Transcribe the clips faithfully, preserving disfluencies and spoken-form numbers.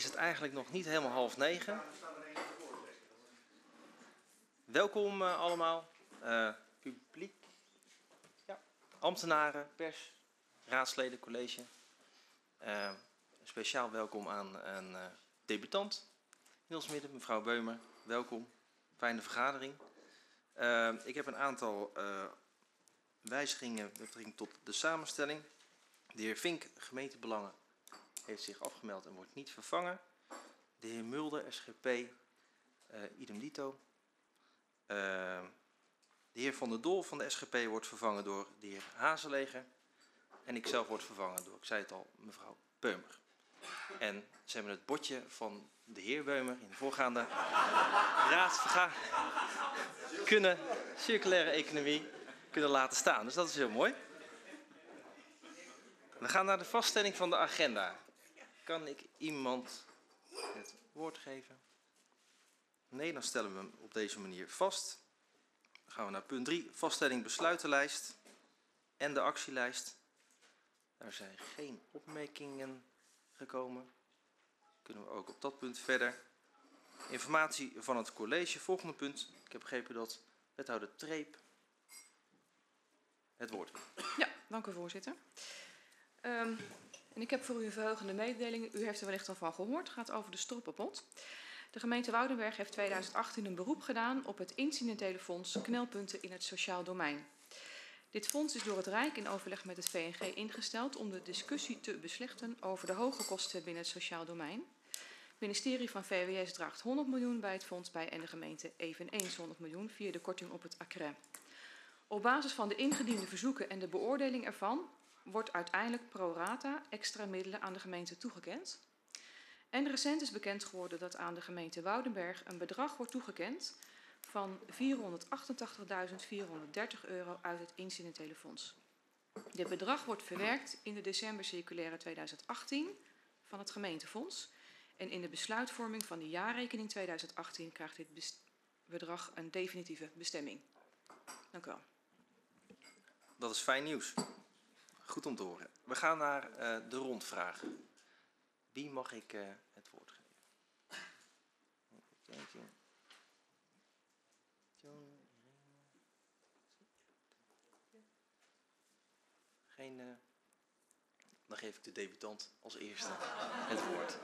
is het eigenlijk nog niet helemaal half negen. Welkom uh, allemaal, uh, publiek, ja, ambtenaren, pers, raadsleden, college. Uh, speciaal welkom aan een uh, debutant in ons midden, mevrouw Beumer. Welkom, fijne vergadering. Uh, ik heb een aantal uh, wijzigingen met betrekking tot de samenstelling. De heer Vink, gemeentebelangen, heeft zich afgemeld en wordt niet vervangen. De heer Mulder, S G P, uh, idem dito. Uh, de heer Van der Doel van de S G P wordt vervangen door de heer Hazeleger. En ik zelf word vervangen door, ik zei het al, mevrouw Beumer. En ze hebben het bordje van de heer Beumer in de voorgaande raadsvergadering kunnen, circulaire economie, kunnen laten staan. Dus dat is heel mooi. We gaan naar de vaststelling van de agenda. Kan ik iemand het woord geven? Nee, dan stellen we hem op deze manier vast. Dan gaan we naar punt drie, vaststelling besluitenlijst en de actielijst. Daar zijn geen opmerkingen gekomen. Kunnen we ook op dat punt verder. Informatie van het college, volgende punt. Ik heb begrepen dat wethouder Treep het woord wil. Ja, dank u voorzitter. Um, en ik heb voor u een verheugende mededeling. U heeft er wellicht al van gehoord. Het gaat over de stroppenpot. De gemeente Woudenberg heeft tweeduizend achttien een beroep gedaan op het incidentele fonds knelpunten in het sociaal domein. Dit fonds is door het Rijk in overleg met het V N G ingesteld om de discussie te beslechten over de hoge kosten binnen het sociaal domein. Het ministerie van V W S draagt honderd miljoen bij het fonds bij en de gemeente eveneens honderd miljoen via de korting op het A C R E. Op basis van de ingediende verzoeken en de beoordeling ervan wordt uiteindelijk pro rata extra middelen aan de gemeente toegekend. En recent is bekend geworden dat aan de gemeente Woudenberg een bedrag wordt toegekend van vierhonderdachtentachtigduizend vierhonderddertig euro uit het incidentele fonds. Dit bedrag wordt verwerkt in de december circulaire tweeduizend achttien van het gemeentefonds. En in de besluitvorming van de jaarrekening tweeduizend achttien krijgt dit bedrag een definitieve bestemming. Dank u wel. Dat is fijn nieuws. Goed om te horen. We gaan naar uh, de rondvragen. Wie mag ik uh, het woord geven? Even Geen. Uh... Dan geef ik de debutant als eerste het woord.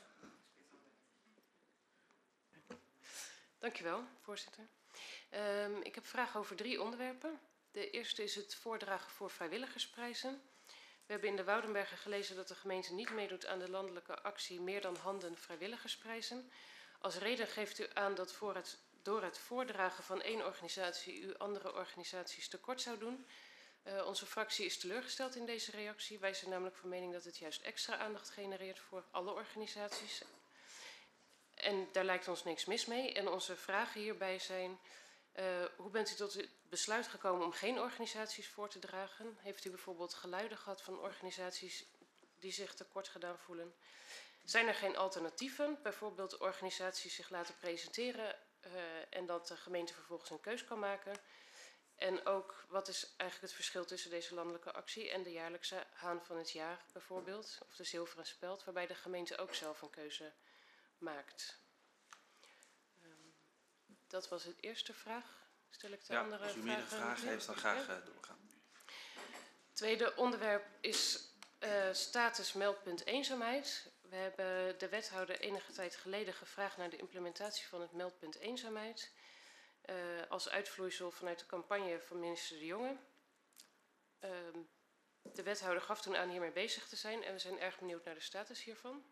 Dankjewel, voorzitter. Um, ik heb vragen over drie onderwerpen. De eerste is het voordragen voor vrijwilligersprijzen. We hebben in de Woudenbergen gelezen dat de gemeente niet meedoet aan de landelijke actie Meer dan Handen vrijwilligersprijzen. Als reden geeft u aan dat voor het, door het voordragen van één organisatie u andere organisaties tekort zou doen. Uh, onze fractie is teleurgesteld in deze reactie. Wij zijn namelijk van mening dat het juist extra aandacht genereert voor alle organisaties. En daar lijkt ons niks mis mee. En onze vragen hierbij zijn, uh, hoe bent u tot het besluit gekomen om geen organisaties voor te dragen? Heeft u bijvoorbeeld geluiden gehad van organisaties die zich tekort gedaan voelen? Zijn er geen alternatieven? Bijvoorbeeld organisaties zich laten presenteren uh, en dat de gemeente vervolgens een keus kan maken? En ook, wat is eigenlijk het verschil tussen deze landelijke actie en de jaarlijkse haan van het jaar bijvoorbeeld? Of de zilveren speld, waarbij de gemeente ook zelf een keuze maakt. Um, dat was het eerste vraag. Stel ik de ja, andere vragen? Als u meerdere vragen heeft, dan graag ja. doorgaan. Tweede onderwerp is uh, status meldpunt eenzaamheid. We hebben de wethouder enige tijd geleden gevraagd naar de implementatie van het meldpunt eenzaamheid. Uh, als uitvloeisel vanuit de campagne van minister De Jonge. Uh, de wethouder gaf toen aan hiermee bezig te zijn en we zijn erg benieuwd naar de status hiervan.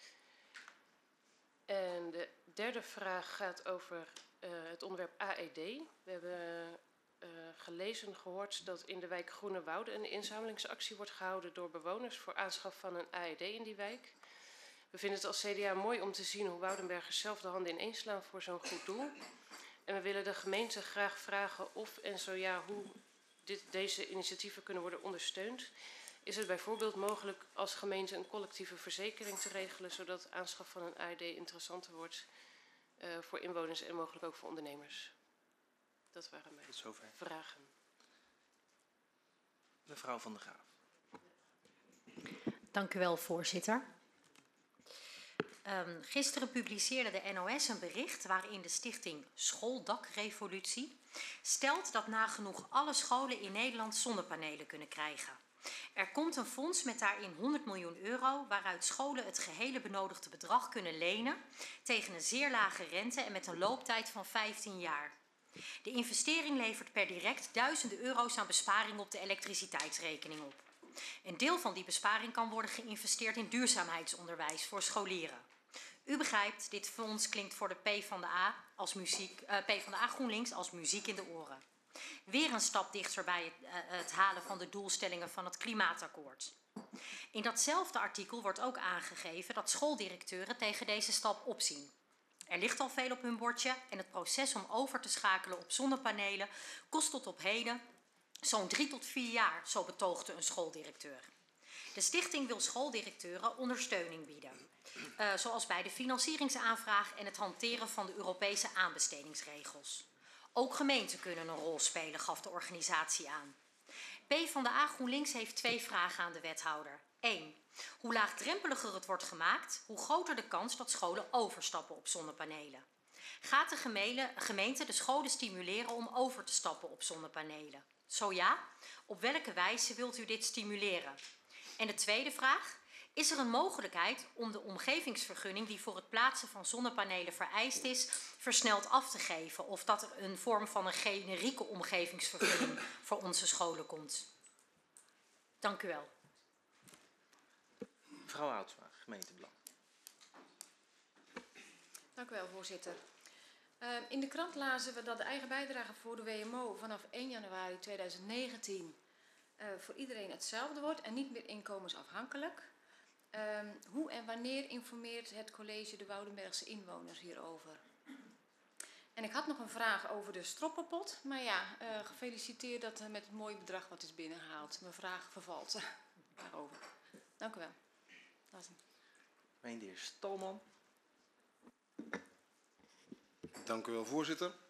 En de derde vraag gaat over uh, het onderwerp A E D. We hebben uh, gelezen, gehoord dat in de wijk Groene Wouden een inzamelingsactie wordt gehouden door bewoners voor aanschaf van een A E D in die wijk. We vinden het als C D A mooi om te zien hoe Woudenbergers zelf de handen ineen slaan voor zo'n goed doel. En we willen de gemeente graag vragen of en zo ja, hoe dit, deze initiatieven kunnen worden ondersteund. Is het bijvoorbeeld mogelijk als gemeente een collectieve verzekering te regelen, zodat aanschaf van een A E D interessanter wordt uh, voor inwoners en mogelijk ook voor ondernemers? Dat waren mijn vragen. Mevrouw Van der Graaf. Dank u wel, voorzitter. Um, gisteren publiceerde de N O S een bericht waarin de stichting Schooldakrevolutie stelt dat nagenoeg alle scholen in Nederland zonnepanelen kunnen krijgen. Er komt een fonds met daarin honderd miljoen euro waaruit scholen het gehele benodigde bedrag kunnen lenen tegen een zeer lage rente en met een looptijd van vijftien jaar. De investering levert per direct duizenden euro's aan besparing op de elektriciteitsrekening op. Een deel van die besparing kan worden geïnvesteerd in duurzaamheidsonderwijs voor scholieren. U begrijpt, dit fonds klinkt voor de PvdA, als muziek, uh, PvdA GroenLinks als muziek in de oren. Weer een stap dichter bij het, uh, het halen van de doelstellingen van het klimaatakkoord. In datzelfde artikel wordt ook aangegeven dat schooldirecteuren tegen deze stap opzien. Er ligt al veel op hun bordje en het proces om over te schakelen op zonnepanelen kost tot op heden zo'n drie tot vier jaar, zo betoogde een schooldirecteur. De stichting wil schooldirecteuren ondersteuning bieden, uh, zoals bij de financieringsaanvraag en het hanteren van de Europese aanbestedingsregels. Ook gemeenten kunnen een rol spelen, gaf de organisatie aan. PvdA GroenLinks heeft twee vragen aan de wethouder. Eén. Hoe laagdrempeliger het wordt gemaakt, hoe groter de kans dat scholen overstappen op zonnepanelen. Gaat de gemeente de scholen stimuleren om over te stappen op zonnepanelen? Zo ja, op welke wijze wilt u dit stimuleren? En de tweede vraag. Is er een mogelijkheid om de omgevingsvergunning die voor het plaatsen van zonnepanelen vereist is, versneld af te geven? Of dat er een vorm van een generieke omgevingsvergunning voor onze scholen komt? Dank u wel. Mevrouw Houtsma, gemeentebelang. Dank u wel, voorzitter. Uh, in de krant lazen we dat de eigen bijdrage voor de W M O vanaf één januari tweeduizend negentien uh, voor iedereen hetzelfde wordt en niet meer inkomensafhankelijk. Uh, hoe en wanneer informeert het college de Woudenbergse inwoners hierover? En ik had nog een vraag over de stroppenpot, maar ja, uh, gefeliciteerd dat uh, met het mooie bedrag wat is binnengehaald. Mijn vraag vervalt daarover. Dank u wel. Dat is hem. Mijn de heer Stalman. Dank u wel, voorzitter. Uh,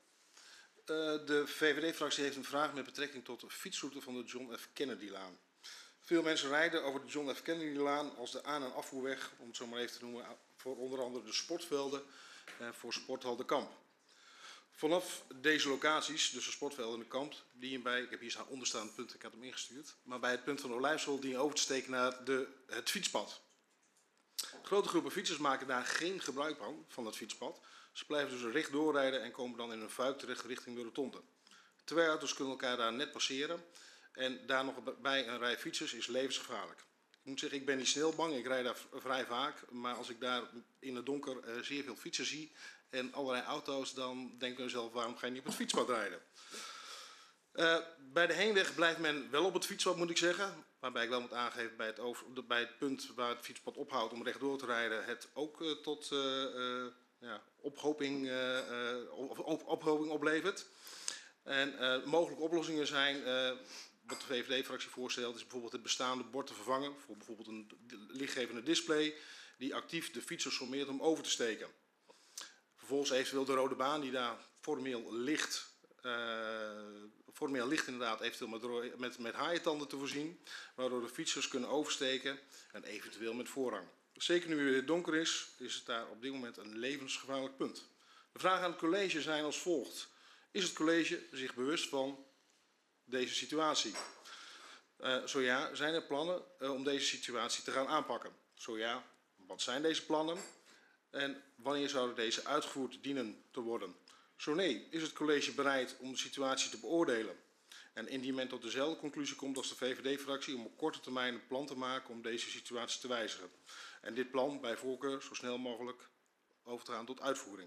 de V V D-fractie heeft een vraag met betrekking tot de fietsroute van de John F. Kennedy-laan. Veel mensen rijden over de John F. Kennedy-laan als de aan- en afvoerweg, om het zo maar even te noemen, voor onder andere de sportvelden en voor Sporthal de Kamp. Vanaf deze locaties, dus de sportvelden en de Kamp, dien je bij, ik heb hier staan onderstaande punt, ik had hem ingestuurd, maar bij het punt van de Olijfsel dien je over te steken naar de, het fietspad. Grote groepen fietsers maken daar geen gebruik van, van het fietspad. Ze blijven dus recht doorrijden en komen dan in een fuik terecht richting de rotonde. Twee auto's kunnen elkaar daar net passeren en daar nog bij een rij fietsers is levensgevaarlijk. Ik moet zeggen, ik ben niet snel bang, ik rijd daar vrij vaak, maar als ik daar in het donker uh, zeer veel fietsers zie en allerlei auto's, dan denk ik mezelf, waarom ga je niet op het fietspad rijden? Uh, bij de heenweg blijft men wel op het fietspad, moet ik zeggen. Waarbij ik wel moet aangeven bij het, over, bij het punt waar het fietspad ophoudt om rechtdoor te rijden, het ook uh, tot uh, uh, ja, ophoping, uh, uh, op, ophoping oplevert. En uh, mogelijke oplossingen zijn, uh, wat de V V D-fractie voorstelt, is bijvoorbeeld het bestaande bord te vervangen voor bijvoorbeeld een lichtgevende display die actief de fietsers formeert om over te steken. Vervolgens eventueel de rode baan die daar formeel ligt. Uh, formeel ligt inderdaad eventueel met, met, met haaientanden te voorzien, waardoor de fietsers kunnen oversteken en eventueel met voorrang. Zeker nu het weer donker is, is het daar op dit moment een levensgevaarlijk punt. De vragen aan het college zijn als volgt. Is het college zich bewust van deze situatie? Uh, zo ja, zijn er plannen uh, om deze situatie te gaan aanpakken? Zo ja, wat zijn deze plannen? En wanneer zouden deze uitgevoerd dienen te worden? Zo nee, is het college bereid om de situatie te beoordelen? En indien men tot dezelfde conclusie komt als de V V D-fractie om op korte termijn een plan te maken om deze situatie te wijzigen. En dit plan bij voorkeur zo snel mogelijk over te gaan tot uitvoering.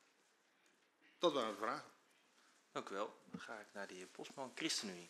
Dat waren de vragen. Dank u wel. Dan ga ik naar de heer Bosman, ChristenUnie.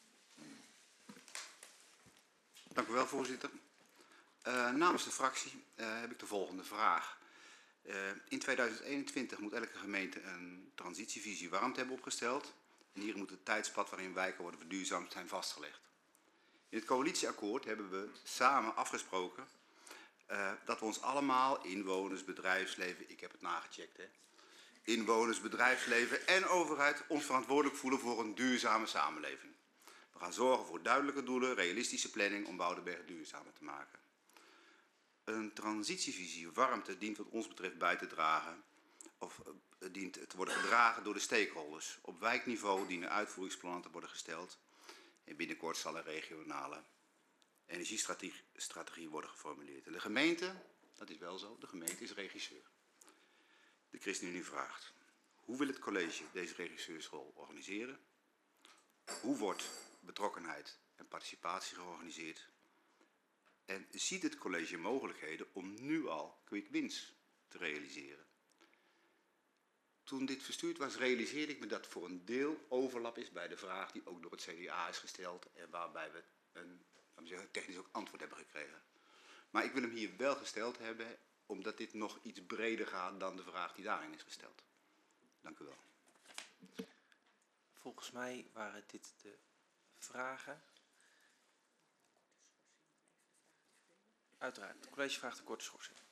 Dank u wel, voorzitter. Uh, namens de fractie uh, heb ik de volgende vraag. Uh, in tweeduizend eenentwintig moet elke gemeente een transitievisie warmte hebben opgesteld. En hier moet het tijdspad waarin wijken worden verduurzaamd zijn vastgelegd. In het coalitieakkoord hebben we samen afgesproken uh, dat we ons allemaal, inwoners, bedrijfsleven, ik heb het nagecheckt, hè, inwoners, bedrijfsleven en overheid ons verantwoordelijk voelen voor een duurzame samenleving. We gaan zorgen voor duidelijke doelen, realistische planning om Woudenberg duurzamer te maken. Een transitievisie warmte dient wat ons betreft bij te dragen, of uh, dient te worden gedragen door de stakeholders. Op wijkniveau dienen uitvoeringsplannen te worden gesteld en binnenkort zal een regionale energiestrategie strategie worden geformuleerd. En de gemeente, dat is wel zo, de gemeente is regisseur. De ChristenUnie vraagt, hoe wil het college deze regisseursrol organiseren? Hoe wordt betrokkenheid en participatie georganiseerd? En ziet het college mogelijkheden om nu al quick wins te realiseren? Toen dit verstuurd was, realiseerde ik me dat voor een deel overlap is bij de vraag die ook door het C D A is gesteld en waarbij we een, laten we zeggen, technisch ook antwoord hebben gekregen. Maar ik wil hem hier wel gesteld hebben, omdat dit nog iets breder gaat dan de vraag die daarin is gesteld. Dank u wel. Volgens mij waren dit de vragen. Uiteraard. Het college vraagt een korte schorsing.